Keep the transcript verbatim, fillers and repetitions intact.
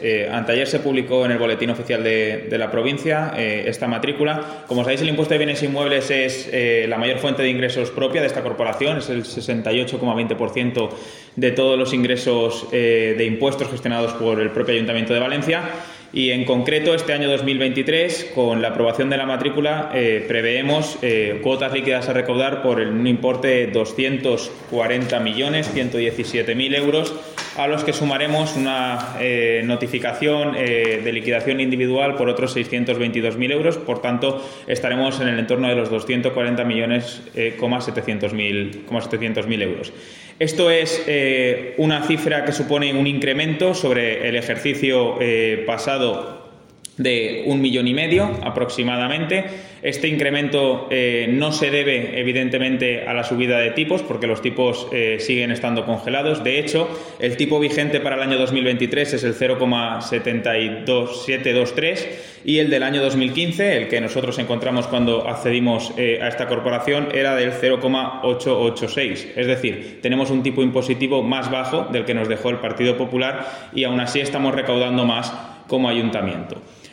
Eh, anteayer se publicó en el Boletín Oficial de, de la provincia eh, esta matrícula. Como sabéis, el impuesto de bienes inmuebles es eh, la mayor fuente de ingresos propia de esta corporación, es el sesenta y ocho coma veinte por ciento de todos los ingresos eh, de impuestos gestionados por el propio Ayuntamiento de Valencia. Y en concreto, este año dos mil veintitrés, con la aprobación de la matrícula, eh, preveemos eh, cuotas líquidas a recaudar por el, un importe de doscientos cuarenta millones ciento diecisiete mil euros, a los que sumaremos una eh, notificación eh, de liquidación individual por otros seiscientos veintidós mil euros. Por tanto, estaremos en el entorno de los doscientos cuarenta millones eh, setecientos mil euros. Esto es eh, una cifra que supone un incremento sobre el ejercicio eh, pasado de un millón y medio aproximadamente. Este incremento eh, no se debe evidentemente a la subida de tipos, porque los tipos eh, siguen estando congelados. De hecho, el tipo vigente para el año dos mil veintitrés es el cero coma setenta y dos siete dos tres y el del año dos mil quince, el que nosotros encontramos cuando accedimos eh, a esta corporación, era del cero coma ochocientos ochenta y seis. Es decir, tenemos un tipo impositivo más bajo del que nos dejó el Partido Popular y aún así estamos recaudando más como ayuntamiento.